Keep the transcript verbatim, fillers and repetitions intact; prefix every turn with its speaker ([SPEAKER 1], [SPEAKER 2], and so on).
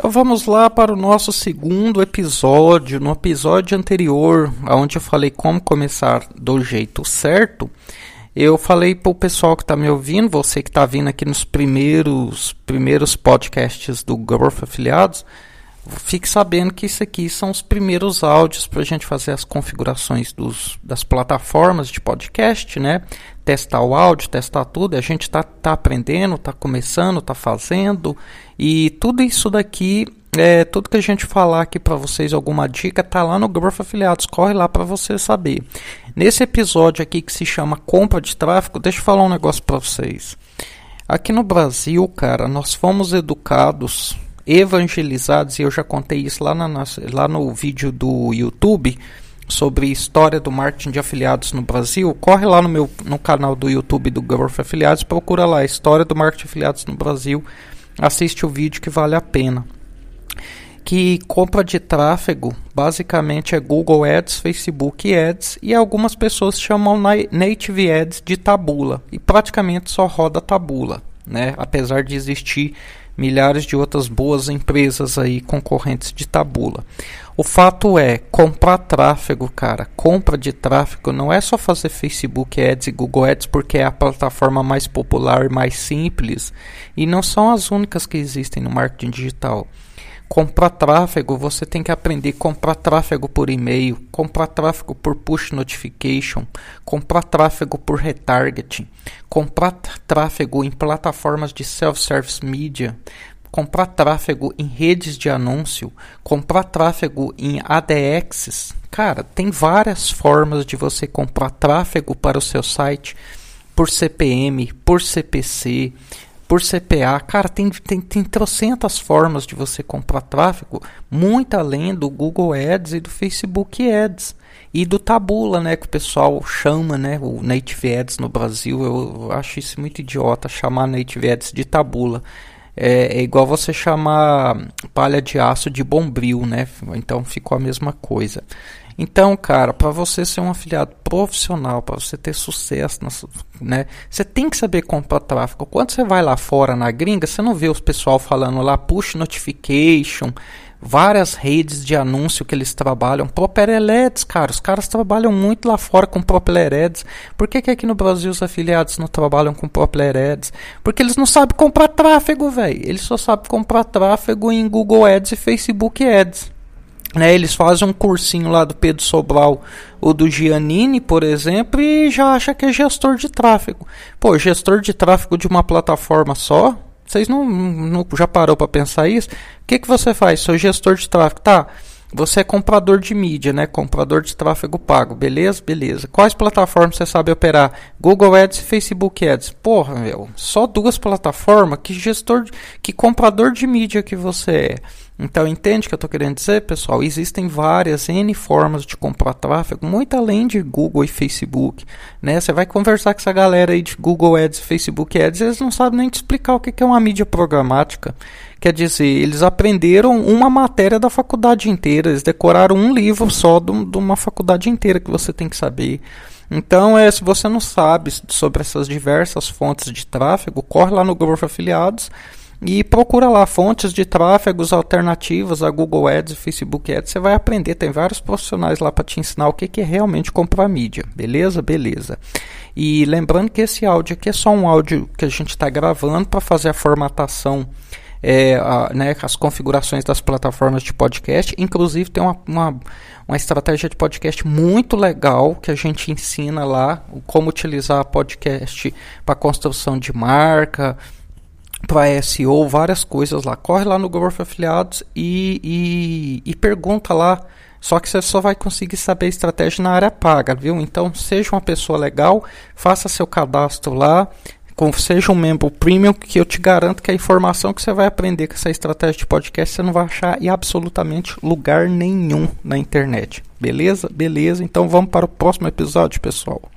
[SPEAKER 1] Então vamos lá para o nosso segundo episódio. No episódio anterior, onde eu falei como começar do jeito certo, eu falei para o pessoal que está me ouvindo, você que está vindo aqui nos primeiros, primeiros podcasts do Growth Afiliados, fique sabendo que isso aqui são os primeiros áudios para a gente fazer as configurações dos, das plataformas de podcast, né? Testar o áudio, testar tudo. A gente está tá aprendendo, está começando, está fazendo. E tudo isso daqui, é, tudo que a gente falar aqui para vocês, alguma dica, tá lá no Growth Afiliados. Corre lá para você saber. Nesse episódio aqui que se chama Compra de Tráfego, deixa eu falar um negócio para vocês. Aqui no Brasil, cara, nós fomos educados, evangelizados, e eu já contei isso lá, na nossa, lá no vídeo do YouTube sobre história do marketing de afiliados no Brasil. Corre lá no meu no canal do YouTube do Growth Afiliados, procura lá história do marketing de afiliados no Brasil, assiste o vídeo que vale a pena. Que compra de tráfego basicamente é Google Ads, Facebook Ads, e algumas pessoas chamam Native Ads de tabula, e praticamente só roda tabula, né? Apesar de existir milhares de outras boas empresas aí concorrentes de tabula. O fato é, comprar tráfego, cara, compra de tráfego não é só fazer Facebook Ads e Google Ads porque é a plataforma mais popular e mais simples, e não são as únicas que existem no marketing digital. Comprar tráfego, você tem que aprender a comprar tráfego por e-mail, comprar tráfego por push notification, comprar tráfego por retargeting, comprar tráfego em plataformas de self-service media, comprar tráfego em redes de anúncio, comprar tráfego em A D Xs. Cara, tem várias formas de você comprar tráfego para o seu site por C P M, por C P C, por C P A. Cara, tem, tem, tem trocentas formas de você comprar tráfego, muito além do Google Ads e do Facebook Ads e do tabula, né, que o pessoal chama, né, o Native Ads no Brasil. Eu, eu acho isso muito idiota, chamar Native Ads de tabula. É, é igual você chamar palha de aço de bombril, né? Então ficou a mesma coisa. Então, cara, para você ser um afiliado profissional, para você ter sucesso, né, você tem que saber comprar tráfego. Quando você vai lá fora na gringa, você não vê os pessoal falando lá push notification, várias redes de anúncio que eles trabalham, Propeller Ads, cara, os caras trabalham muito lá fora com Propeller Ads. Por que que aqui no Brasil os afiliados não trabalham com Propeller Ads? Porque eles não sabem comprar tráfego, velho. Eles só sabem comprar tráfego em Google Ads e Facebook Ads. Né, eles fazem um cursinho lá do Pedro Sobral ou do Giannini, por exemplo, e já acha que é gestor de tráfego. Pô, gestor de tráfego de uma plataforma só? Vocês não, não já parou para pensar isso? O que, que você faz? Sou gestor de tráfego. Tá, você é comprador de mídia, né? Comprador de tráfego pago. Beleza? Beleza. Quais plataformas você sabe operar? Google Ads e Facebook Ads. Porra, meu. Só duas plataformas? Que gestor, de, que comprador de mídia que você é? Então, entende o que eu estou querendo dizer, pessoal? Existem várias N formas de comprar tráfego, muito além de Google e Facebook, né? Você vai conversar com essa galera aí de Google Ads e Facebook Ads, eles não sabem nem te explicar o que é uma mídia programática. Quer dizer, eles aprenderam uma matéria da faculdade inteira, eles decoraram um livro só de uma faculdade inteira que você tem que saber. Então, é, se você não sabe sobre essas diversas fontes de tráfego, corre lá no Growth Afiliados e procura lá fontes de tráfegos alternativas a Google Ads e Facebook Ads. Você vai aprender, tem vários profissionais lá para te ensinar o que, que é realmente comprar mídia. Beleza? Beleza. E lembrando que esse áudio aqui é só um áudio que a gente está gravando para fazer a formatação, é, a, né, as configurações das plataformas de podcast. Inclusive tem uma, uma, uma estratégia de podcast muito legal que a gente ensina lá, como utilizar podcast para construção de marca, para S E O, várias coisas lá. Corre lá no Growth Afiliados e, e, e pergunta lá. Só que você só vai conseguir saber a estratégia na área paga, viu? Então, seja uma pessoa legal, faça seu cadastro lá, com, seja um membro premium, que eu te garanto que a informação que você vai aprender com essa estratégia de podcast você não vai achar em absolutamente lugar nenhum na internet. Beleza? Beleza. Então, vamos para o próximo episódio, pessoal.